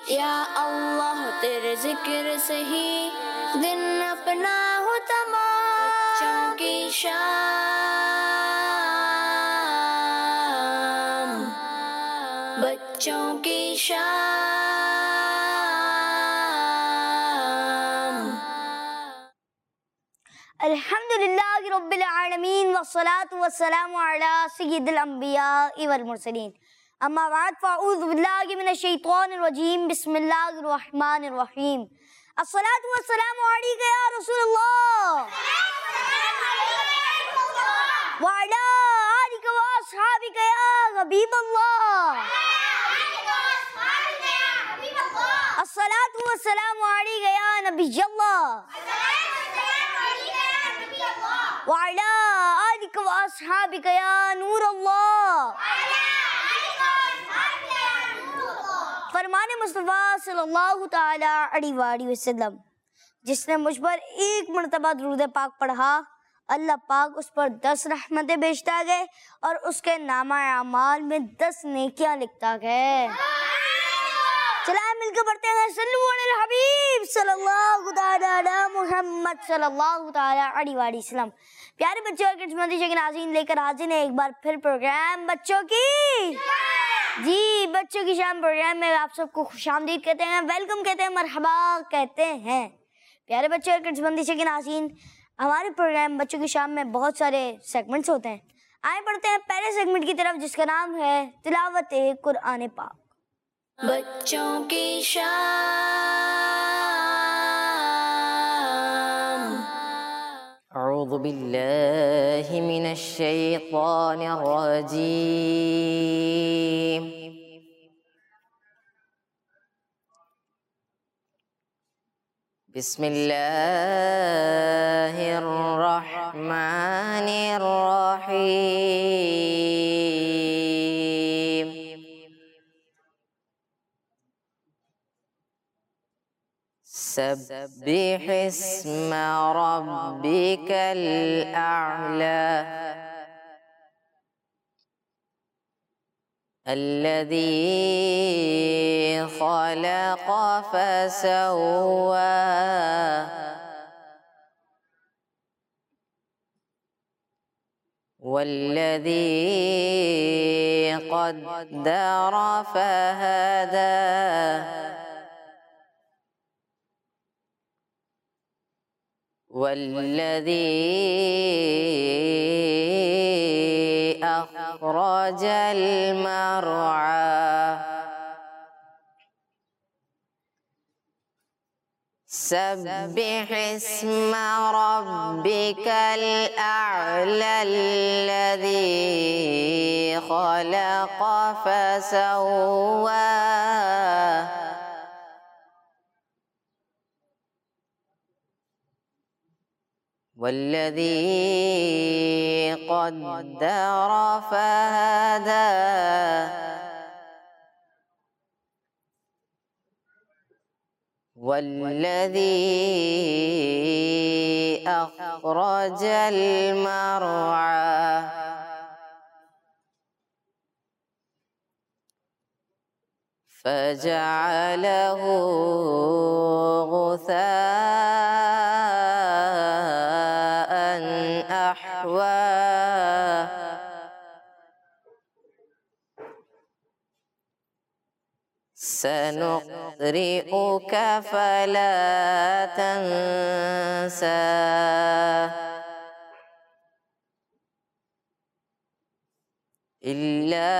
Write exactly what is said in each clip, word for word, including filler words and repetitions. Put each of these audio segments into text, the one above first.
या अल्लाह तेरे जिक्र से ही दिन अपना हो तमाम। बच्चों की शाम, बच्चों की शाम। अल्हम्दुलिल्लाहि रब्बिल आलमीन वस्सलातु वस्सलामु अला सय्यिदिल अंबिया वल मुरसलीन। अम्मा बाद फ़अऊज़ु बिल्लाहि मिनश शैतानिर रजीम। बिस्मिल्लाहिर रहमानिर रहीम। अस्सलातु वस्सलामु अलैका या रसूलल्लाह व अला आलिका व अस्हाबिका या हबीबल्लाह। अस्सलातु वस्सलामु अलैका या नबियल्लाह व अला आलिका व अस्हाबिका या नूरल्लाह। फरमाने मुस्तफ़ा सल्लल्लाहु ताला अलैहि वसल्लम, जिसने मुझ पर एक मरतबा दुरूद पाक पढ़ा, अल्लाह पाक उस पर दस रहमतें भेजता गए और उसके नामा अमाल में दस नेकियां लिखता गए। चलाए मिलकर पढ़ते हैं सल्लल्लाहु अलैहि हबीब सल्लल्लाहु ताला अला मुहम्मद सल्लल्लाहु ताला अलैहि वसल्लम। प्यारे बच्चों और किस्मती के नाज़रीन, लेकर हाजिर हैं एक बार फिर प्रोग्राम बच्चों की जी बच्चों की शाम। प्रोग्राम में आप सबको खुशामदीद कहते हैं, वेलकम कहते हैं, मरहबा कहते हैं। प्यारे बच्चों और किस्मती के नाज़रीन, हमारे प्रोग्राम बच्चों की शाम में बहुत सारे सेगमेंट्स होते हैं। आए पढ़ते हैं पहले सेगमेंट की तरफ, जिसका नाम है तिलावत कुरान पाक। बच्चों की शाम। अऊज़ु बिल्लाहि मिनश शैतानिर रजीम। बिस्मिल्लाहिर रहमानिर रहीम। सब्बिह इस्म रब्बिकल अअला अल्लज़ी खलक़ फसव्वा वल्लज़ी क़द्दर फहदा वल्लज़ी अख़रजल मरआ सब्बिह इस्म रब्बिकल अअला अल्लज़ी खलक़ फसव्वा वल्लज़ी क़द्दर फहदा वल्लज़ी अख़रजल मरआ फजअलहु गुसाअन अहवा सनुक़रिउका फला तंसा इल्ला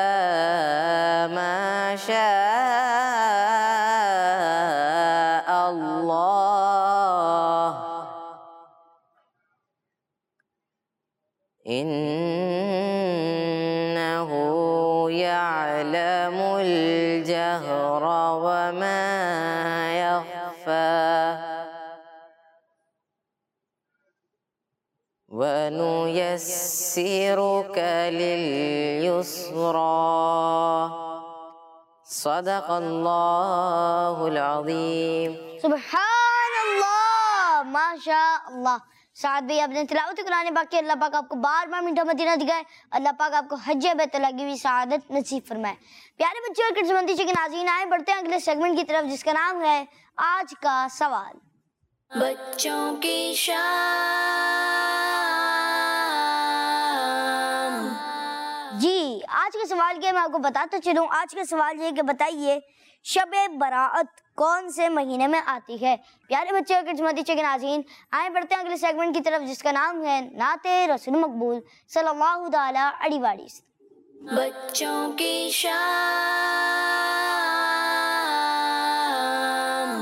मा शाअ अल्लाह इन्नहु यअलमुल जहर वमा यख़फ़ा वनुयस्सिरुका लिल-युस्रा। सदक़ल्लाहुल अज़ीम। सुब्हानल्लाह, माशा अल्लाह, साथ भी आपने तिलावत कुरान पाक की, अल्लाह पाक आपको बार बार मीठा मदीना दिखाए, अल्लाह पाक आपको हज बैतुल्लाह की भी सआदत नसीब फरमाए। प्यारे बच्चों और किस्मती के नाज़रीन, आए बढ़ते हैं अगले सेगमेंट की तरफ जिसका नाम है आज का सवाल। बच्चों की शाम। जी, आज के सवाल के मैं आपको बताता चलूं। आज का सवाल ये कि बताइए शब-ए बराअत कौन से महीने में आती है। प्यारे बच्चे और किस्मती के नाज़रीन, आए बढ़ते हैं अगले सेगमेंट की तरफ जिसका नाम है नाते रसूल मकबूल सल्लल्लाहु ताला अलैहि वसल्लम। बच्चों की शाम।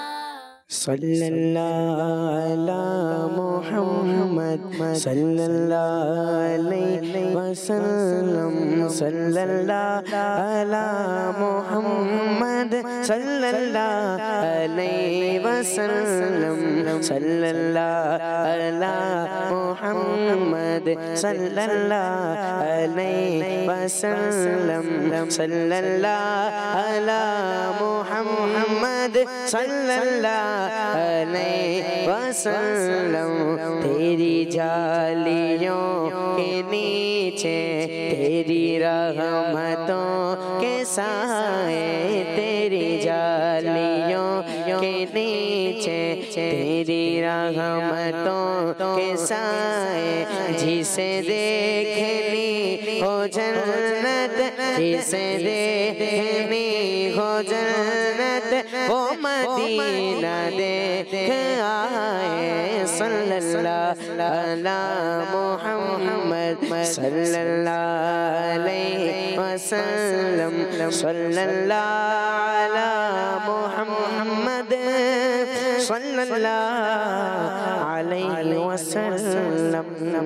सल्लल्लाहु अला मुहम्मद सल्लल्लाहु अलैहि वसल्लम, सल्लल्लाहु अला मुहम्मद सल्लल्लाहु अलैहि वसल्लम, सल्लल्लाहु अला मुहम्मद सल्लल्लाहु अलैहि वसल्लम, सल्लल्लाहु अला मुहम्मद सल्लल्लाहु अलैहि वसल्लम। तेरी जालियों के नीचे तेरी रहमतों के साए, तेरी जालियों के नीचे तेरी रहमतों के साए, जिसे देखनी हो जन्नत, जिसे देखनी हो जन्नत, वो मदीना देख आए। सल्लल्लाहु अला मुहम्मद सल्लल्लाहु अलैहि वसल्लम, सल्लल्लाहु अला मुहम्मद सल्लल्लाहु अलैहि वसल्लम।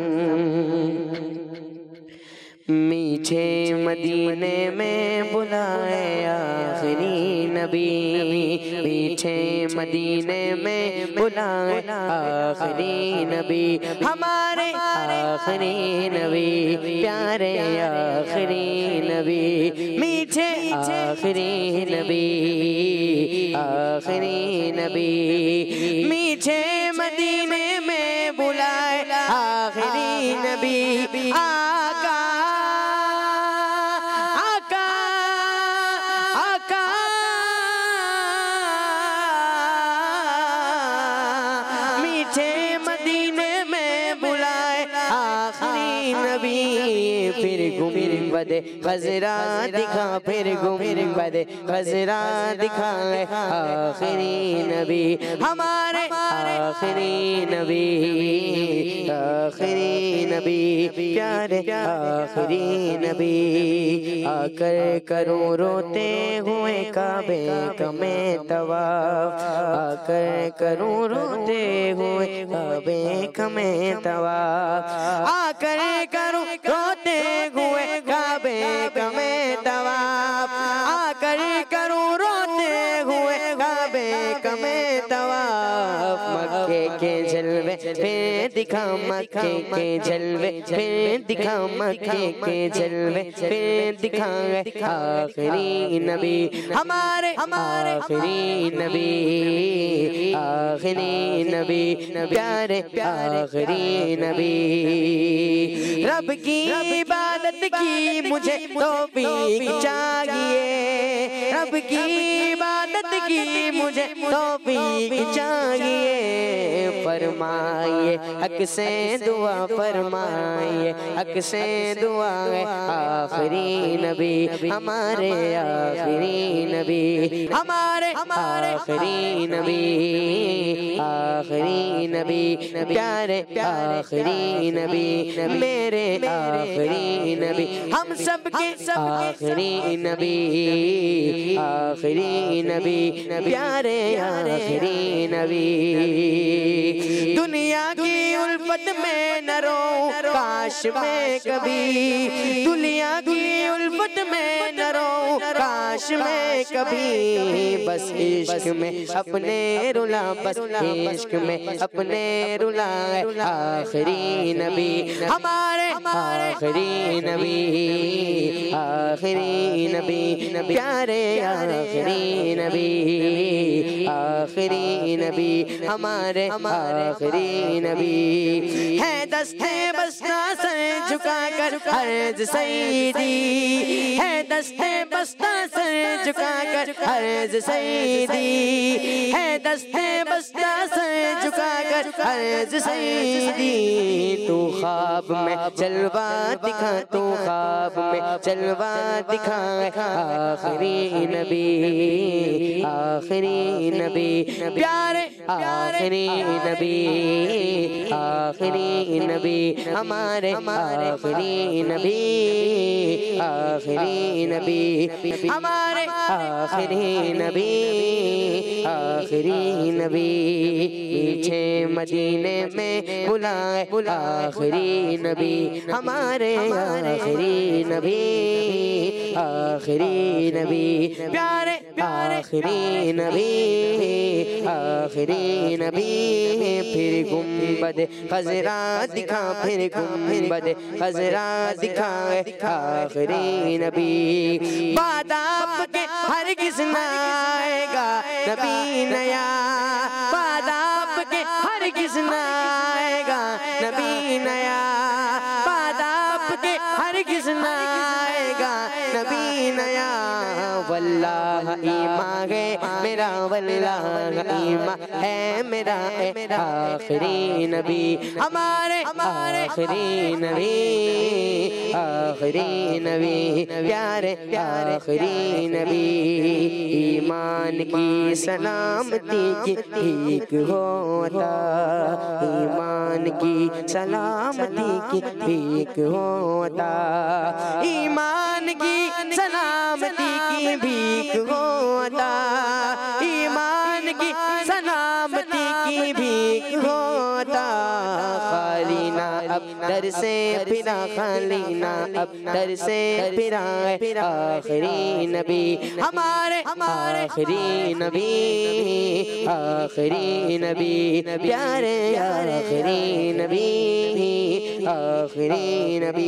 मीठे मदीने में बुलाए आखिरी नबी, मीठे मदीने में बुलाए आखिरी नबी, हमारे आखिरी नबी, प्यारे आखिरी नबी, मीठे आखिरी नबी, आखिरी नबी, मीठे मदीने में बुलाए आखिरी नबी, आका फिर गुंबदे खजरा दिखा, फिर गुंबदे खजरा दिखाए आखिरी नबी, हमारे आखिरी नबी, आखिरी नबी, प्यारे आखिरी नबी। आकर करूं रोते हुए काबे कमे तवाफ, आकर करूं रोते हुए काबे कमे तवाफ, आकर करूं रोते हुए काबे कमे तवाफ, आकर करूं रोते हुए काबे कमे तवाफ। मक्के के जलवे फिर दिखा, मक्के के जलवे फिर दिखा, मक्के के जलवे फिर दिखाए आखिरी नबी, हमारे आखिरी नबी, आखिरी नबी, प्यारे आखिरी नबी। रब की इबादत की मुझे तौफीक चाहिए, रब की इबादत की मुझे तौफीक चाहिए, फरमाइए हक से दुआ, फरमाइए हक से दुआ है आखिरी नबी, हमारे आखिरी नबी, हमारे आखिरी नबी, आखिरी नबी, प्यारे आखिरी नबी, मेरे आखिरी नबी, हम सबके आखिरी नबी, आखिरी नबी, प्यारे आखिरी नबी। दुनिया की उल्फत में न रो काश में कभी, दुनिया की उल्फत में न रो काश में कभी, बस इश्क में अपने रुला, बस इश्क में अपने रुला आखिरी नबी, हमारे आखिरी नबी, आखिरी नबी, प्यारे आखिरी नबी। आखिरी नबी हमारे आखिरी नबी है। दस्ते बस्ता सर झुकाकर अर्ज सईदी है, दस्ते बस्ता सर झुकाकर अर्ज सईदी है, दस्ते बस्ता सर झुकाकर अर्ज सईदी। तू ख्वाब में जलवा दिखा, तू ख्वाब में जलवा दिखा, आखिरी नबी आखिरी नबी प्यारे आखिरी नबी आखिरी नबी हमारे आखिरी नबी आखिरी नबी हमारे आखिरी नबी आखिरी नबी। पीछे मदीने में बुलाए आखिरी नबी हमारे आखिरी नबी आखिरी नबी प्यारे आखिरी नबी आखिरी नबी। फिर गुंबद खजरा दिखा, फिर गुंबद खजरा दिखाए आखिरी नबी। बाद आपके हर किस न आएगा नबी नया, बाद आपके हर किस न आएगा नबी नया, बाद आपके हर किस न आएगा नबी नया। वल्लाह ईमान है मेरा, वल्लाह ईमान है मेरा आखिरी नबी हमारे आखिरी नबी आखिरी नबी प्यारे आखिरी नबी। ईमान की सलामती की ठीक होता, ईमान की सलामती की ठीक होता, ईमान की सलामती की भीख होता, ईमान की सलामती की भीख होता। खाली ना अब दर से फिरा, खाली ना अब दर से फिरा आखिरी नबी हमारे आखिरी नबी आखिरी नबी प्यारे आखिरी नबी आखिरी नबी।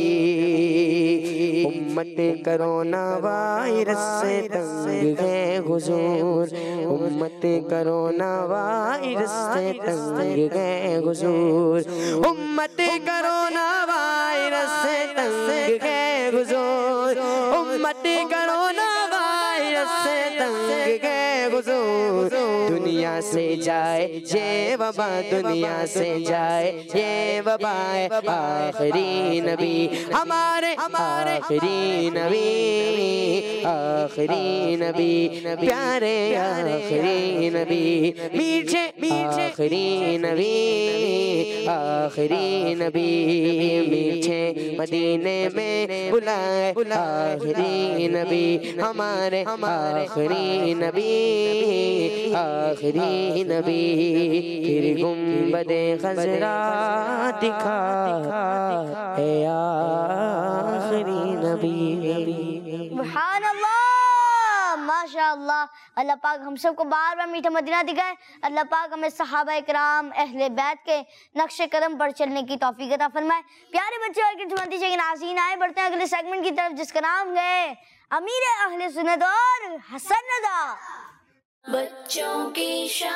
उम्मत कोरोना वायरस से तंग है हुजूर, उम्मत कोरोना वायरस से तंग है हुजूर, उम्मत कोरोना वायरस से तंग है हुजूर, उम्मत कोरोना वायरस से तंग है हुजूर। दुनिया से जाए ये वबा, दुनिया से जाए ये वबा, आखिरी नबी हमारे आखिरी नबी आखिरी नबी प्यारे आखिरी नबी मीठे आखिरी नबी आखिरी नबी। मीठे मदीने में बुलाए आखिरी नबी हमारे आखिरी नबी आखिरी नबी। फिर गुंबदे खजरा दिखा है आखिरी नबी। सुभान अल्लाह, माशाअल्लाह। अल्लाह पाक हम सबको बार बार मीठा मदीना दिखाए। अल्लाह पाक हमें सहाबा इकराम अहले बैत के नक्शे कदम पर चलने की तौफीक अता फरमाए। प्यारे बच्चे और किस्मती से नाज़रीन, आए बढ़ते हैं अगले सेगमेंट की तरफ जिसका नाम है अमीर अहले सुन्नत और हसन रज़ा। बच्चों की शान।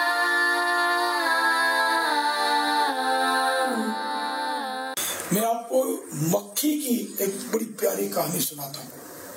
मैं आपको मक्खी की एक बड़ी प्यारी कहानी सुनाता हूँ।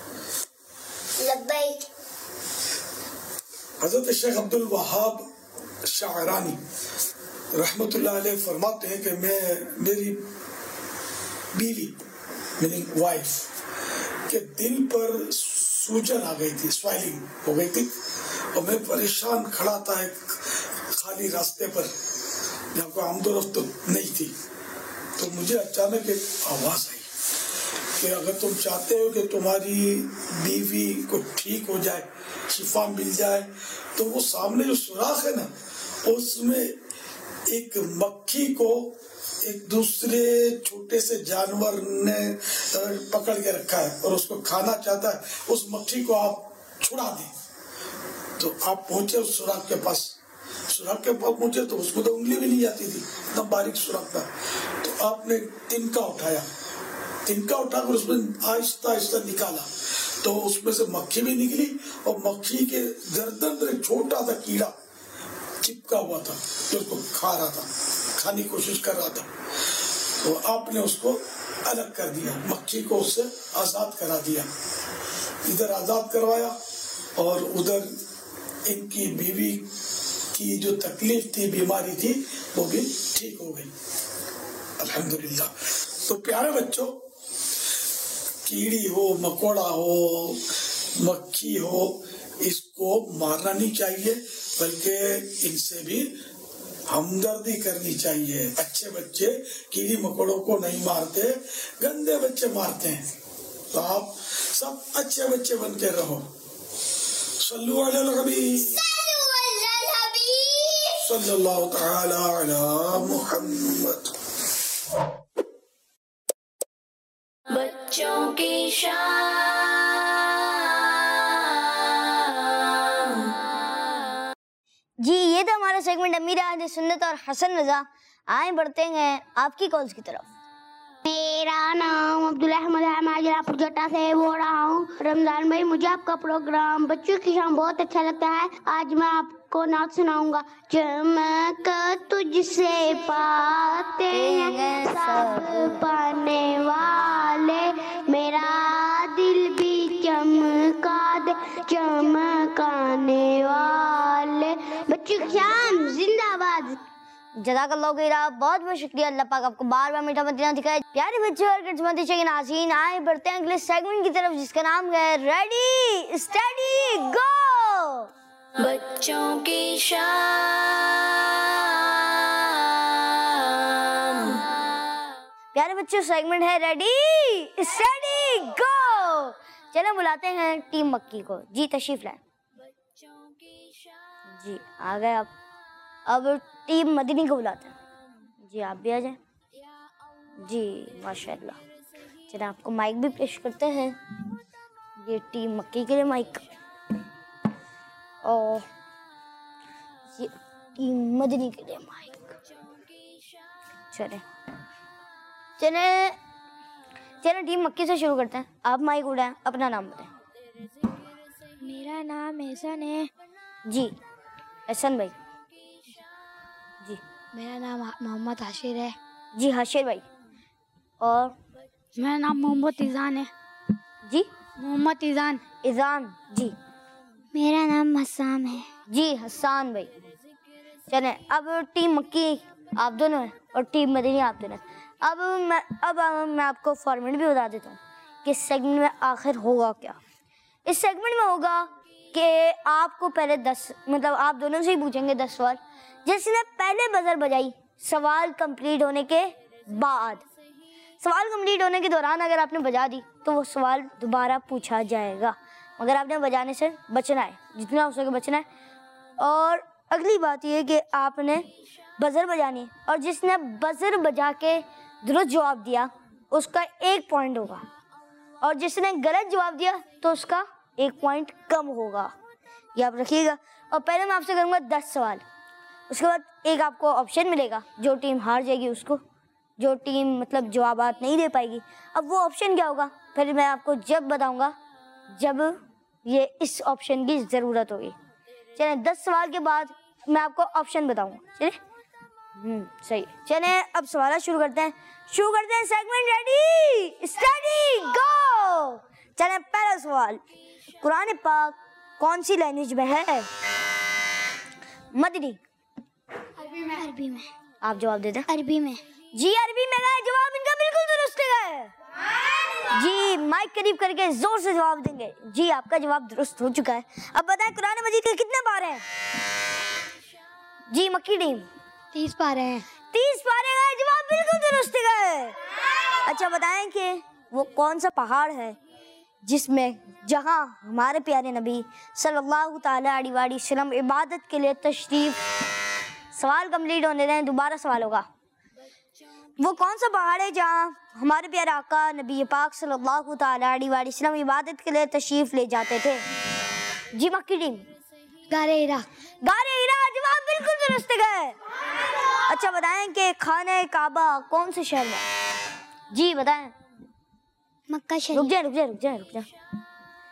हजरत शेख अब्दुल वहाब शाहरानी रहमतुल्लाह अलैह फरमाते हैं कि मैं मेरी बीवी मेरी वाइफ के दिल पर सूजन आ गई थी, स्वेलिंग हो गई थी, और मैं परेशान खड़ा था एक खाली रास्ते पर जहाँ कोई आमदोरफ्त नहीं थी। तो मुझे अचानक एक आवाज आई कि अगर तुम चाहते हो कि तुम्हारी बीवी को ठीक हो जाए, शिफा मिल जाए, तो वो सामने जो सुराख है ना, उसमें एक मक्खी को एक दूसरे छोटे से जानवर ने पकड़ के रखा है और उसको खाना चाहता है, उस मक्खी को आप छुड़ा दें। तो आप पहुंचे उस सुराख के पास, सुराख के पास पहुंचे तो उसको तो उंगली भी नहीं जाती थी, इतना बारीक सुराख था। तो आपने तिनका उठाया, तिनका उठाकर उसमें आहिस्ता आहिस्ता निकाला, तो उसमें से मक्खी भी निकली और मक्खी के गर्दन पर एक छोटा सा कीड़ा चिपका हुआ था जो उसको खा रहा था, खाने की कोशिश कर रहा था। तो आपने उसको अलग कर दिया, मक्खी को उससे आजाद करा दिया। इधर आजाद करवाया और उधर इनकी बीवी की जो तकलीफ थी, बीमारी थी, वो भी ठीक हो गई अल्हम्दुलिल्लाह। तो प्यारे बच्चों, कीड़ी हो, मकोड़ा हो, मक्खी हो, इसको मारना नहीं चाहिए, बल्कि इनसे भी हमदर्दी करनी चाहिए। अच्छे बच्चे कीड़ी मकोड़ों को नहीं मारते, गंदे बच्चे मारते हैं। तो आप सब अच्छे बच्चे बन के रहो। सल्लु अलल हबीब सल्लल्लाहु तआला अला मुहम्मद। बच्चों की शान। जी, ये था हमारा सेगमेंट अमीर अहले सुन्नत और हसन रजा। आए बढ़ते हैं आपकी कॉल्स की तरफ। मेरा नाम अब्दुल अहमद है, मैं जलापुर जट्टा से बोल रहा हूँ। रमजान भाई, मुझे आपका प्रोग्राम बच्चों की शान बहुत अच्छा लगता है। आज मैं आपको नात सुनाऊंगा। चमक तुझसे पाते हैं सब पाने वाले, मेरा दिल भी चमका दे चमकाने वाले। बच्चों की शान जिंदाबाद। जज़ाकल्लाह खैरा, बहुत बहुत शुक्रिया। अल्लाह पाक आपको बार बार मीठा मदीना दिखाए। प्यारे बच्चों और किस्मत के नाज़रीन, आए बढ़ते हैं अगले सेगमेंट की तरफ, जिसका नाम है रेडी स्टडी गो। बच्चों की शान। प्यारे बच्चों, सेगमेंट है रेडी स्टडी गो। चलो बुलाते हैं टीम मक्की को। जी तशरीफ लाए। जी आ गए आप। अब टीम मदनी को बुलाते हैं। जी आप भी आ जाए। जी माशाल्लाह। चलिए आपको माइक भी पेश करते हैं। ये टीम मक्की के लिए माइक और ये टीम मदनी के लिए माइक। चले चले चले टीम मक्की से शुरू करते हैं। आप माइक उड़ाएं, अपना नाम बताएं। मेरा नाम एहसन है। जी एहसन भाई। जी मेरा नाम मोहम्मद हाशिर है। जी हाशिर भाई। और मेरा नाम मोहम्मद इज़ान है। जी मोहम्मद इज़ान। इज़ान। जी मेरा नाम हस्सान है। जी हसान भाई। चलें अब टीम मक्की आप दोनों हैं और टीम मदनी आप दोनों हैं। अब मैं अब मैं आपको फॉर्मेट भी बता देता हूँ कि इस सेगमेंट में आखिर होगा क्या। इस सेगमेंट में होगा कि आपको पहले दस मतलब आप दोनों से ही पूछेंगे दस सवाल। जिसने पहले बजर बजाई, सवाल कंप्लीट होने के बाद, सवाल कंप्लीट होने के दौरान अगर आपने बजा दी तो वो सवाल दोबारा पूछा जाएगा, मगर आपने बजाने से बचना है, जितना हो सके बचना है। और अगली बात यह है कि आपने बजर बजानी है और जिसने बजर बजा के दुरुस्त जवाब दिया उसका एक पॉइंट होगा और जिसने गलत जवाब दिया तो उसका एक पॉइंट कम होगा। ये आप रखिएगा। और पहले मैं आपसे करूँगा दस सवाल, उसके बाद एक आपको ऑप्शन मिलेगा। जो टीम हार जाएगी उसको, जो टीम मतलब जवाबात नहीं दे पाएगी, अब वो ऑप्शन क्या होगा फिर मैं आपको जब बताऊँगा जब ये इस ऑप्शन की ज़रूरत होगी। चलें दस सवाल के बाद मैं आपको ऑप्शन बताऊँगा। चलिए हम्म सही। चलें अब सवाल शुरू करते हैं शुरू करते हैं सेगमेंट रेडी स्टडी गो। चलें पहला सवाल, कुरान पाक कौन सी लैंग्वेज में है? मदनी। अरबी में। अरबी में। आप जवाब दे दें। अरबी में। जी अरबी में है जवाब इनका बिल्कुल दुरुस्त है। जी माइक करीब करके जोर से जवाब देंगे। जी आपका जवाब दुरुस्त हो चुका है। अब बताएं कुरान मजीद के कितने पारे हैं? जी मक्की टीम तीस पारे हैं। तीस पारे हैं, जवाब बिल्कुल दुरुस्त है। अच्छा बताएं कि वो कौन सा पहाड़ है जिसमें जहां हमारे प्यारे नबी सल्लल्लाहु ताला अलैहि वसल्लम इबादत के लिए तशरीफ। सवाल कंप्लीट होने दें, दोबारा सवाल होगा। वो कौन सा पहाड़ है जहां हमारे प्यारे आका नबी पाक सल्लल्लाहु ताला अलैहि वसल्लम इबादत के लिए तशरीफ ले जाते थे? जी मक्की टीम गारे हिरा। गारे हिरा, जवाब बिल्कुल दुरुस्त है। अच्छा बताएं कि खाने काबा कौन से शहर में? जी बताएं। मक्का रुक शरीफ। जाए रुक जाए रुक जाए रुक जाए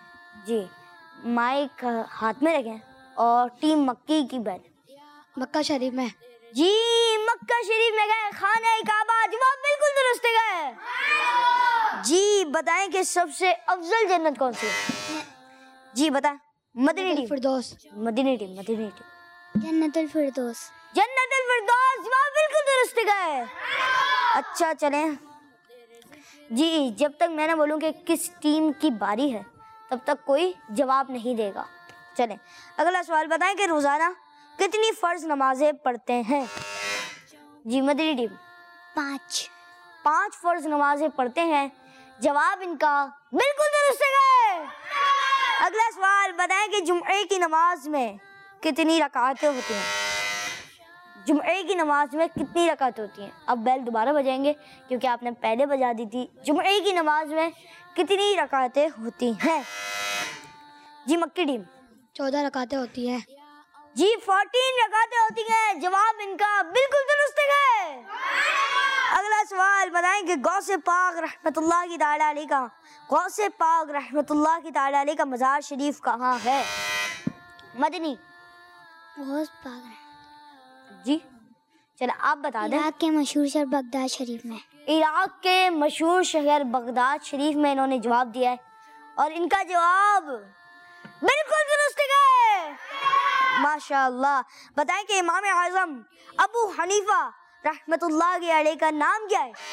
जी माइक हाथ में रखें और टीम मक्की की बैल। मक्का शरीफ में। जी मक्का शरीफ में गए, खाने काबा। जवाब बिल्कुल दुरुस्त है। जी बताएं कि सबसे अफजल जन्नत कौन सी है? जी बताएं। मदीनी टीम। फिरदौस। मदीनी टीम। मदीनी टीम। जन्नतुल फिरदौस। जन्नतुल फिरदौस। जवाब बिल्कुल दुरुस्त है। अच्छा चलें जी, जब तक मैं ना बोलूं कि किस टीम की बारी है तब तक कोई जवाब नहीं देगा। चलें अगला सवाल बताएं कि रोजाना कितनी फर्ज नमाजें पढ़ते हैं? जी मदनी टीम। पाँच। पांच फर्ज नमाजें पढ़ते हैं। जवाब इनका बिल्कुल दुरुस्त है। अगला सवाल बताएं कि जुम्मे की नमाज में कितनी रकातें होती हैं? जुम्मे की नमाज में कितनी रकातें होती हैं? अब बेल दोबारा बजाएंगे क्योंकि आपने पहले बजा दी थी। जुम्मे की नमाज में कितनी रकातें होती हैं? जी मक्की टीम। चौदह रकातें होती हैं। जी फोर्टीन रकातें होती हैं। जवाब इनका बिल्कुल दुरुस्त है। अगला सवाल बताएं कि गौसे पाक रहमतुल्लाह की ताला अलैह का गौसे पाक रहमतुल्लाह की ताला अलैह का मज़ार शरीफ कहाँ है? मदनी। गौस पाक जी चलो आप बता दें। इराक के मशहूर शहर बगदाद शरीफ में। इराक के मशहूर शहर बगदाद शरीफ में इन्होंने जवाब दिया है और इनका जवाब बिल्कुल दुरुस्त है। माशाअल्लाह। बताएं कि इमाम आज़म अबू हनीफा रहमतुल्लाह अलैह का नाम क्या है?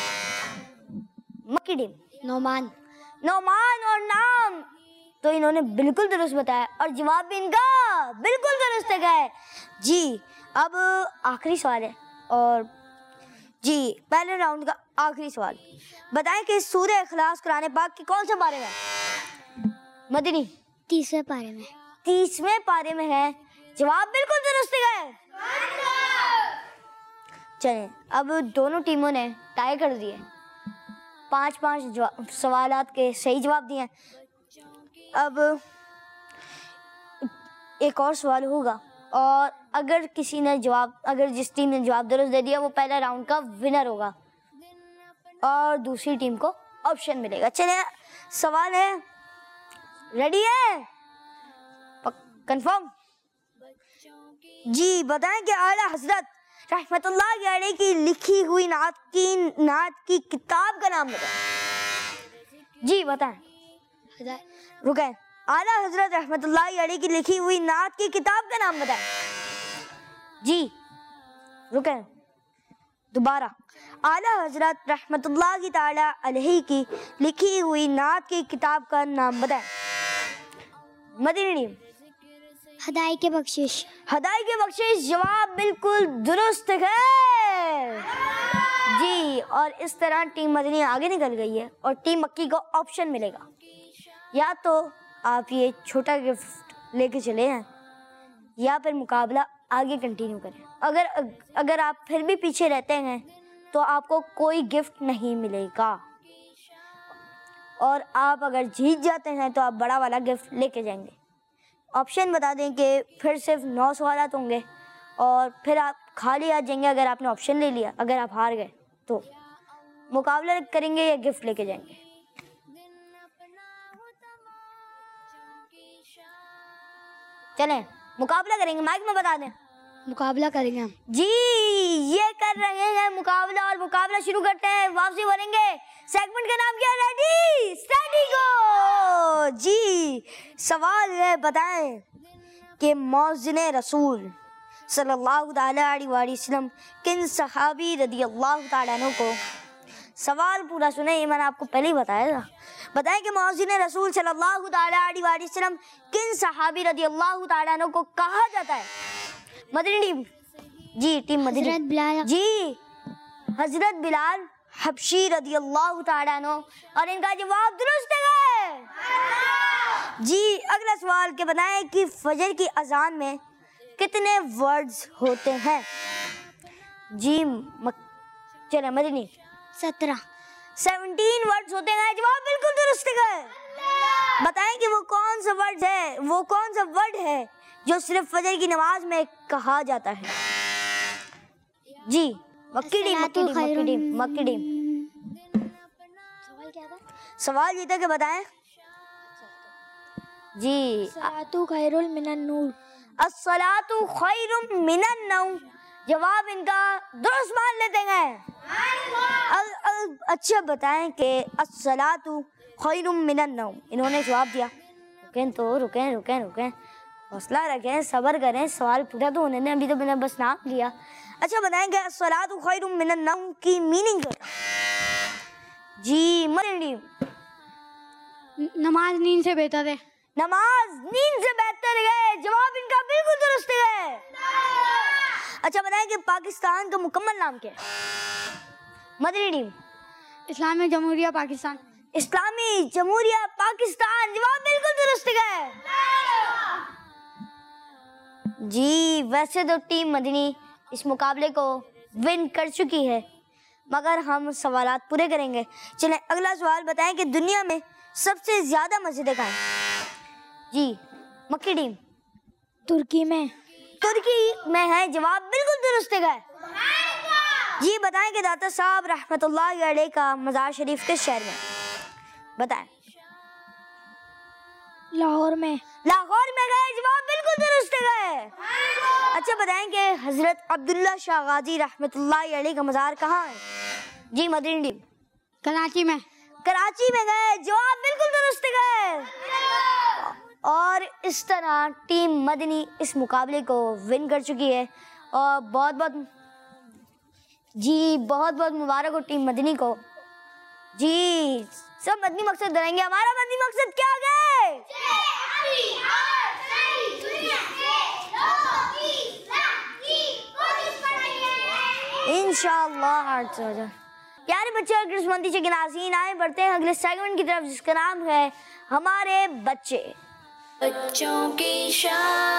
मक्की टीम। नोमान। नोमान और नाम तो इन्होंने बिल्कुल दुरुस्त बताया और जवाब भी इनका बिल्कुल दुरुस्त है। जी अब आखिरी सवाल है और जी पहले राउंड का आखिरी सवाल बताएं कि सूरह इखलास कुरान पाक के कौन से पारे में है? मदनी। तीसरे पारे में। तीसवें पारे में है। जवाब बिल्कुल दुरुस्त है। चलें अब दोनों टीमों ने टाई कर दिए। पांच पांच सवालात के सही जवाब दिए। अब एक और सवाल होगा और अगर किसी ने जवाब अगर जिस टीम ने जवाब दुरुस्त दे दिया वो पहला राउंड का विनर होगा और दूसरी टीम को ऑप्शन मिलेगा। चलिए सवाल है, रेडी है? कंफर्म? जी बताएं कि आला हजरत रहमतुल्लाह अलैह की लिखी हुई नात की नात की किताब का नाम बताएं। जी बताएं। रुकें। आला हजरत रहमतुल्लाह अलैह की लिखी हुई नात की किताब का नाम बताएं। जी रुकें। दोबारा। आला हजरत रहमतुल्लाह की ताला अलैह की लिखी हुई नात की किताब का नाम बताएं। मदनी टीम। हदाई के बख्शिश। हदाई के बख्शिश। जवाब बिल्कुल दुरुस्त है। जी और इस तरह टीम मदनी आगे निकल गई है और टीम मक्की को ऑप्शन मिलेगा, या तो आप ये छोटा गिफ्ट लेके चले हैं या फिर मुकाबला आगे कंटिन्यू करें। अगर अगर आप फिर भी पीछे रहते हैं तो आपको कोई गिफ्ट नहीं मिलेगा और आप अगर जीत जाते हैं तो आप बड़ा वाला गिफ्ट लेके जाएंगे। ऑप्शन बता दें कि फिर सिर्फ नौ सवाल होंगे और फिर आप खाली आ जाएंगे अगर आपने ऑप्शन ले लिया। अगर आप हार गए तो मुकाबला करेंगे या गिफ्ट लेके जाएंगे। चलें मुकाबला करेंगे। माइक में बता दें। मुकाबला करेंगे हम। जी ये कर रहे हैं मुकाबला और मुकाबला शुरू करते हैं। वापसी भरेंगे। सेगमेंट का नाम क्या है? रेडी स्टडी गो। जी सवाल है, बताएं कि मौज़िन रसूल सल्लल्लाहु अलैहि वसल्लम किन सहाबी रदियल्लाहु ताला अन्हु को, सवाल पूरा सुने, ये मैंने आपको पहले ही बताया था। बताएं कि मौज़िन रसूल सल्लल्लाहु अलैहि वसल्लम किन सहाबी रदियल्लाहु ताला अन्हु को कहा जाता है? मदनी टीम। जी टीम मदनी। हजरत बिलाल। जी हजरत बिलाल हबशी रदियल्लाहु ताला अन्हु और इनका जवाब दुरुस्त है। जी अगला सवाल के बताएं कि फजर की अजान में कितने वर्ड्स होते हैं? जी मक... चले मदनी। सत्रह। सेवनटीन वर्ड्स होते हैं। जवाब बिल्कुल दुरुस्त है। बताएं कि वो कौन सा वर्ड है वो कौन सा वर्ड है जो सिर्फ फजर की नमाज में कहा जाता है? जी मक्की टीम। मक्की टीम। मक्की टीम। मक्की टीम। सवाल क्या था? सवाल ये था कि बताएं जी, सलातु खैरुल मिनन नूर। अस्सलातु खैरुम मिनन नौम। जवाब इनका दुरुस्त मान लेते हैं। अल, अल, अच्छा बताएं कि अस्सलातु खैरुम मिनन नौम। इन्होंने जवाब दिया। रुकें तो रुकें रुकें रुकें हौसला रखें, सब्र करें, सवाल पूरा तो होने दें, अभी तो मैंने बस नाम लिया। अच्छा बताएंगे अस्सलातु खैरुम मिनन नौम की मीनिंग क्या? जी मरीम। नमाज नींद से बेहतर है। नमाज नींद से बेहतर है। जवाब इनका बिल्कुल दुरुस्त है। अच्छा बताएं कि पाकिस्तान का मुकम्मल नाम क्या है? मदनी टीम। इस्लामी जमहूरिया पाकिस्तान। इस्लामी जमहूरिया पाकिस्तान। जवाब बिल्कुल दुरुस्त है। जी वैसे तो टीम मदनी इस मुकाबले को विन कर चुकी है, मगर हम सवालात पूरे करेंगे। चलें अगला सवाल बताएं कि दुनिया में सबसे ज्यादा मस्जिदें कहाँ हैं? जी मक्की टीम। तुर्की में। तुर्की में है। जवाब बिल्कुल दुरुस्त है। जी बताएं कि दाता साहब रहमतुल्लाह अलैह का मज़ार शरीफ किस शहर में? बताएं। लाहौर में। लाहौर में गए। जवाब बिल्कुल दुरुस्त है। अच्छा बताएं कि हजरत अब्दुल्ला शाह गाजी रहमतुल्लाह अलैह का मज़ार कहाँ है? जी मदनी टीम। कराची में। कराची में गए। जवाब बिल्कुल दुरुस्त है। और इस तरह टीम मदनी इस मुकाबले को विन कर चुकी है और बहुत बहुत जी बहुत बहुत मुबारक हो टीम मदनी को। जी सब मदनी मकसद धरेंगे। हमारा मदनी मकसद क्या है? इंशाअल्लाह। प्यारे बच्चे और किस्मती के नाज़रीन, आए बढ़ते हैं अगले सेगमेंट की तरफ जिसका नाम है हमारे बच्चे। बच्चों की शान।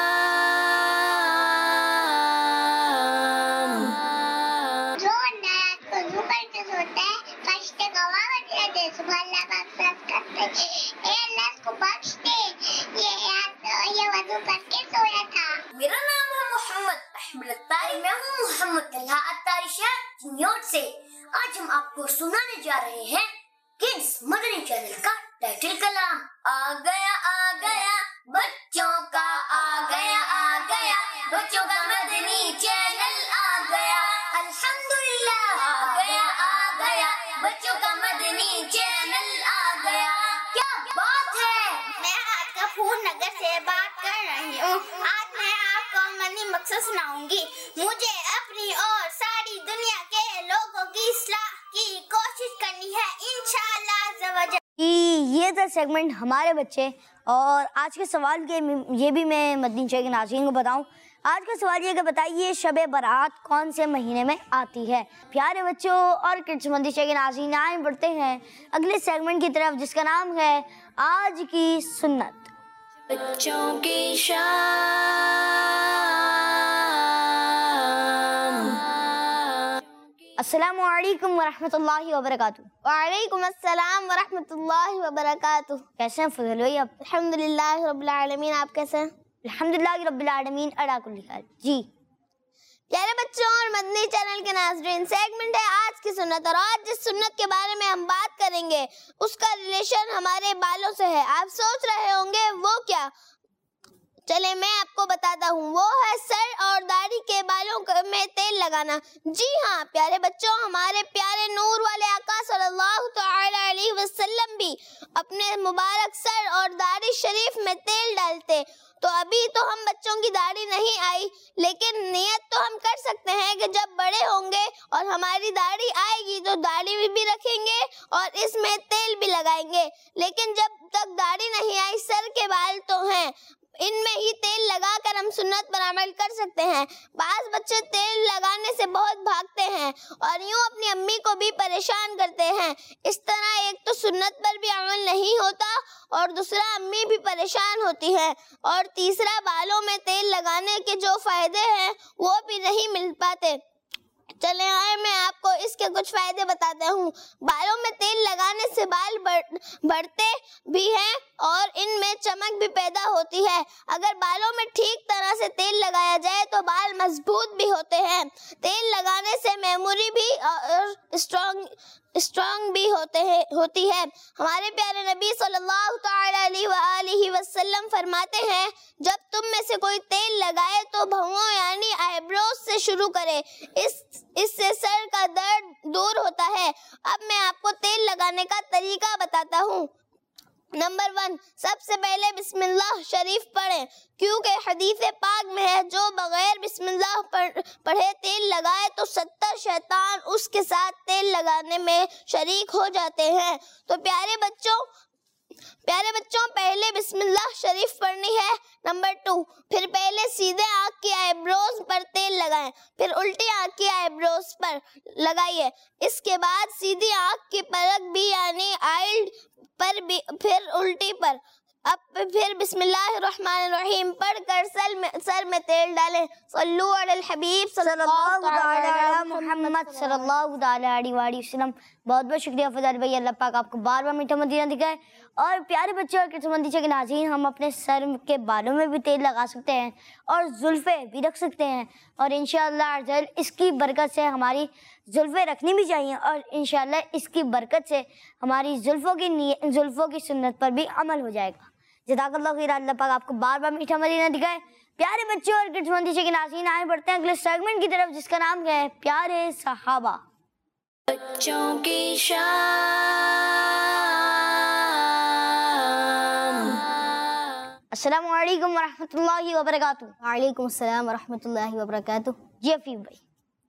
जो नाराज को ऊपर से सोता है, कष्ट गवावत रहते, सुबह अल्लाह पाक प्राप्त करते हैं। ए अल्लाह को बख्श दे। ये याद ये वजू करके सोया था। मेरा नाम है मोहम्मद अहमद अत्तारी। मैं हूँ मोहम्मद तलहा अत्तारी शहर चिन्योट से। आज हम आपको सुनाने जा रहे हैं किड्स मदनी चैनल का टाइटल कलाम। आ गया आ गया बच्चों का, आ गया आ गया बच्चों का मदनी चैनल आ गया। अल्हम्दुलिल्लाह आ गया आ गया बच्चों का मदनी चैनल आ गया। क्या बात है। मैं आज गफूर नगर से बात कर रही हूँ। आज मैं आपको मदनी मकसद सुनाऊंगी। मुझे अपनी और सारी दुनिया के लोगों की इस्लाह की कोशिश करनी है इंशाअल्लाह ज़वजल। ये था सेगमेंट हमारे बच्चे। और आज के सवाल के ये भी मैं मदनी चैनल के नाज़रीन को बताऊं। आज का सवाल ये कि बताइए शब बारात कौन से महीने में आती है? प्यारे बच्चों और किड्स मदनी चैनल के नाज़रीन, आए बढ़ते हैं अगले सेगमेंट की तरफ जिसका नाम है आज की सुन्नत। बच्चों की शान। अस्सलामु अलैकुम वरहमतुल्लाहि वबरकातुहू। वालेकुम अस्सलाम वरहमतुल्लाहि वबरकातुहू। कैसे हैं फजल भाई आप? अल्हम्दुलिल्लाह रब्बिल आलमीन। आप कैसे हैं? अल्हम्दुलिल्लाह रब्बिल आलमीन अला कुल्ली हाल। जी प्यारे बच्चों और मदनी चैनल के नाज़रीन, सेगमेंट है आज की सुन्नत। और आज जिस सुन्नत के बारे में हम बात करेंगे उसका रिलेशन हमारे बालों से है। आप सोच रहे होंगे वो क्या? चले मैं आपको बताता हूँ। वो है सर और दाढ़ी के बालों में तेल लगाना। जी हाँ प्यारे बच्चों, हमारे प्यारे नूर वाले आका सल्लल्लाहु तआला अलैहि वसल्लम भी अपने मुबारक सर और दाढ़ी शरीफ में तेल डालते। तो अभी तो हम बच्चों की दाढ़ी नहीं आई, लेकिन नियत तो हम कर सकते हैं कि जब बड़े होंगे और हमारी दाढ़ी आएगी तो दाढ़ी भी, भी रखेंगे और इसमें तेल भी लगाएंगे। लेकिन जब तक दाढ़ी नहीं आई, सर के बाल तो हैं, इनमें ही तेल लगाकर हम सुन्नत पर अमल कर सकते हैं। बाज़ बच्चे तेल लगाने से बहुत भागते हैं और यूं अपनी अम्मी को भी परेशान करते हैं। इस तरह एक तो सुन्नत पर भी अमल नहीं होता और दूसरा अम्मी भी परेशान होती है और तीसरा बालों में तेल लगाने के जो फायदे हैं वो भी नहीं मिल पाते। चले आए मैं आपको इसके कुछ फायदे बताता हूँ। बालों में तेल लगाने से बाल बढ़, बढ़ते भी हैं और इनमें चमक भी पैदा होती है। अगर बालों में ठीक तरह से तेल लगाया जाए तो बाल मजबूत भी होते हैं। तेल लगाने से मेमोरी भी और स्ट्रॉन्ग स्ट्रांग भी होते हैं होती है। हमारे प्यारे नबी सल्लल्लाहु तआला अलैहि वसल्लम फरमाते हैं, जब तुम में से कोई तेल लगाए तो भौंहों यानी आईब्रोज से शुरू करे, इस इससे सर का दर्द दूर होता है। अब मैं आपको तेल लगाने का तरीका बताता हूँ। नंबर वन, सबसे पहले बिस्मिल्लाह शरीफ पढ़ें, क्योंकि हदीस पाक में है, जो बगैर बिस्मिल्लाह पढ़े तेल लगाए तो सत्तर शैतान उसके साथ तेल लगाने में शरीक हो जाते हैं। तो प्यारे बच्चों प्यारे बच्चों पहले बिस्मिल्लाह शरीफ पढ़नी है। नंबर टू, फिर पहले सीधे आँख की आईब्रोज पर तेल लगाएं, फिर उल्टी आँख की आईब्रोज पर लगाइए। इसके बाद सीधी आँख की पलक भी यानी आइल्ड पर भी, फिर उल्टी पर। अब फिर बिस्मिल्लाहिर्रहमानिर्रहीम पढ़कर सर में सर में तेल डालें। सल्लु अलल हबीब सल्लल्लाहु अलैहि मोहम्मद सल्लल्लाहु अलैहि वसल्लम। बहुत बहुत शुक्रिया फजल भाई, अल्लाह पाक आपको बार बार मीठा मदीना दिखाए। और प्यारे बच्चों और किस्मती के नाज़रीन, हम अपने सर के बालों में भी तेल लगा सकते हैं और जुल्फ़े भी रख सकते हैं, और इंशाअल्लाह अज़ल इसकी बरकत से हमारी जुल्फ़े रखनी भी चाहिए, और इंशाअल्लाह इसकी बरकत से हमारी जुल्फ़ों की जुल्फ़ों की सुन्नत पर भी अमल हो जाएगा। जज़ाकल्लाहु खैर, अल्लाह पाक आपको बार बार मीठा मदीना दिखाए। प्यारे बच्चों और किस्मती के नाज़रीन, आगे बढ़ते हैं अगले सेगमेंट की तरफ, जिसका नाम है प्यारे सहाबा। बच्चों की शान। अस्सलामु अलैकुम वरहमतुल्लाहि वबरकातुहू। वालेकुम अस्सलाम वरहमतुल्लाहि वबरकातुहू। जी अफीफ भाई।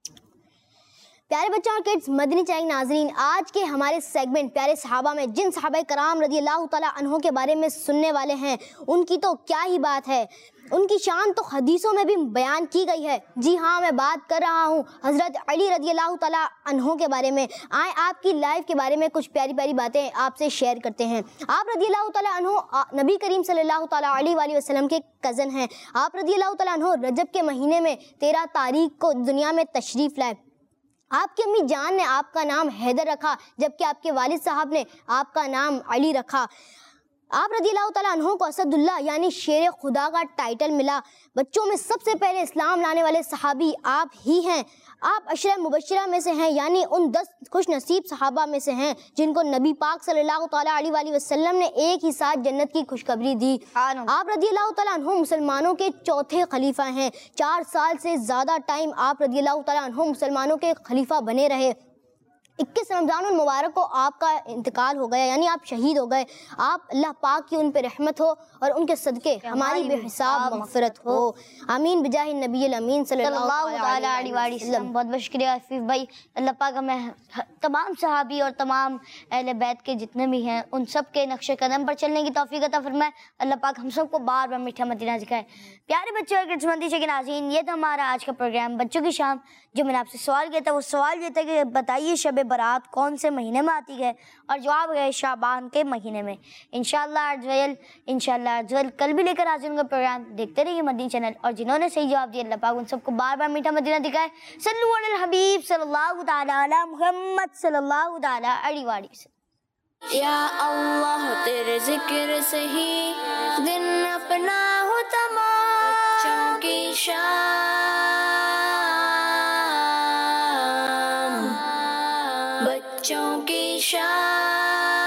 प्यारे बच्चों और किड्स मदनी चैनल नाजरीन, आज के हमारे सेगमेंट प्यारे सहाबा में जिन सहाबा कराम रज़ी अल्लाह तआला अन्हों के बारे में सुनने वाले हैं, उनकी तो क्या ही बात है, उनकी शान तो हदीसों में भी बयान की गई है। जी हाँ, मैं बात कर रहा हूँ हज़रत अली रज़ी अल्लाह तआला अन्हों के बारे में। आए आपकी लाइफ के बारे में कुछ प्यारी प्यारी बातें आपसे शेयर करते हैं। आप रज़ी अल्लाह तआला अन्हों नबी करीम सल्लल्लाहु तआला अलैहि वसल्लम के कज़न हैं। आप रज़ी अल्लाह तआला अन्हों रजब के महीने में तेरह तारीख को दुनिया में तशरीफ़ लाए। आपकी अम्मी जान ने आपका नाम हैदर रखा, जबकि आपके वालिद साहब ने आपका नाम अली रखा। आप रज़ियल्लाहु तआला अन्हों को असदुल्लाह यानी शेर खुदा का टाइटल मिला। बच्चों में सबसे पहले इस्लाम लाने वाले सहाबी आप ही हैं। आप अशरा मुबश्शिरा में से हैं, यानी उन दस खुश नसीब सहाबा में से हैं जिनको नबी पाक सल्लल्लाहु तआला अलैहि वसल्लम ने एक ही साथ जन्नत की खुशखबरी दी। आप रज़ियल्लाहु तआला अन्हों मुसलमानों के चौथे खलीफा हैं। चार साल से ज़्यादा टाइम आप रज़ियल्लाहु तआला अन्हों मुसलमानों के खलीफा बने रहे। इक्कीस रमज़ान मुबारक को आपका इंतकाल हो गया, यानी आप शहीद हो गए। आप अल्लाह पाक की उन पे रहमत हो और उनके सदक़े हमारी बेहिसाब मग़फ़िरत हो। आमीन बिजाहि नबील अमीन सल्लल्लाहु अलैहि वसल्लम। बहुत बहुत शुक्रिया आसिफ भाई। अल्लाह पाक हमें तमाम सहाबी और तमाम अहले बैत के जितने भी हैं उन सब के नक्शे कदम पर चलने की तौफीक अता फरमाए। अल्लाह पाक हम सबको बार बार मीठा मदीना दिखाए। प्यारे बच्चों और किस्मती के नाज़रीन, ये था हमारा आज का प्रोग्राम बच्चों की शाम। जो मैंने आपसे सवाल किया था वो सवाल ये था कि बताइए शब बारात कौन से महीने में आती है, और जवाब है शाबान के महीने में। इंशाअल्लाह अज़्वल इंशाअल्लाह अज़्वल कल भी लेकर हाजिर होंगे प्रोग्राम। देखते रहिए मदनी चैनल, और जिन्होंने सही जवाब दिया अल्लाह पाक उन सबको बार बार मीठा मदीना दिखाए। सल्लु अलल हबीब सल्लल्लाहु तआला अला मुहम्मद सल्लल्लाहु तआला अलैहि वसल्लम। या अल्लाह तेरे जिक्र से ही दिन अपना हो तमाम, बच्चों की शान, बच्चों की शान।